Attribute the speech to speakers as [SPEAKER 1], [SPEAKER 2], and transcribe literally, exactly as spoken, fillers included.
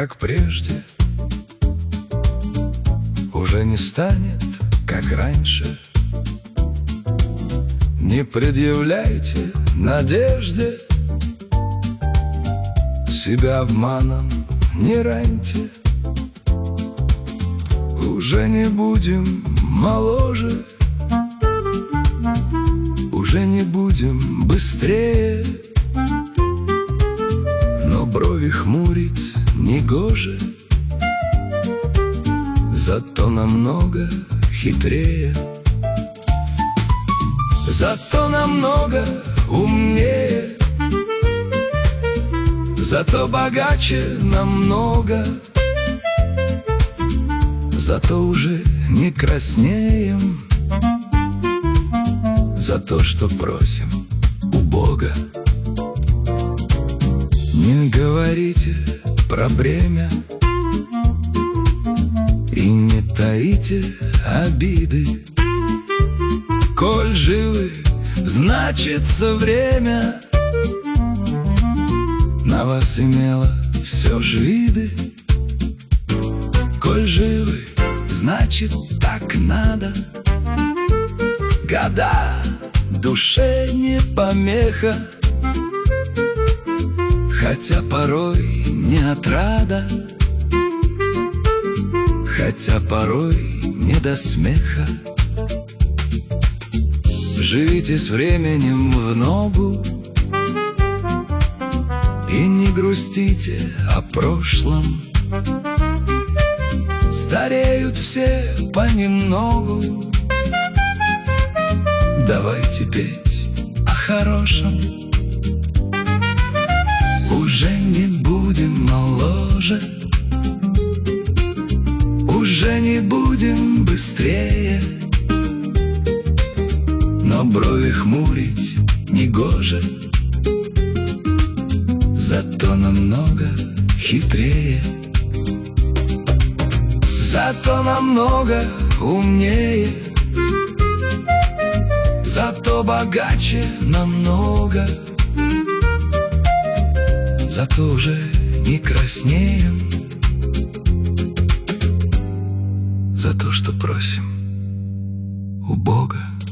[SPEAKER 1] как прежде, уже не станет, как раньше. Не предъявляйте надежде, себя обманом не раньте. Уже не будем моложе, уже не будем быстрее, но брови хмурить негоже, зато намного хитрее, зато намного умнее, зато богаче намного, зато уже не краснеем за то, что просим у Бога. Не говорите про бремя и не таите обиды. Коль живы, значится время на вас имело все ж виды. Коль живы, значит так надо. Года душе не помеха, хотя порой не отрада, хотя порой не до смеха. Живите с временем в ногу и не грустите о прошлом. Стареют все понемногу, давайте петь о хорошем. Уже не будем моложе, уже не будем быстрее, но брови хмурить негоже, зато намного хитрее, зато намного умнее, зато богаче намного, зато уже не краснеем за то, что просим у Бога.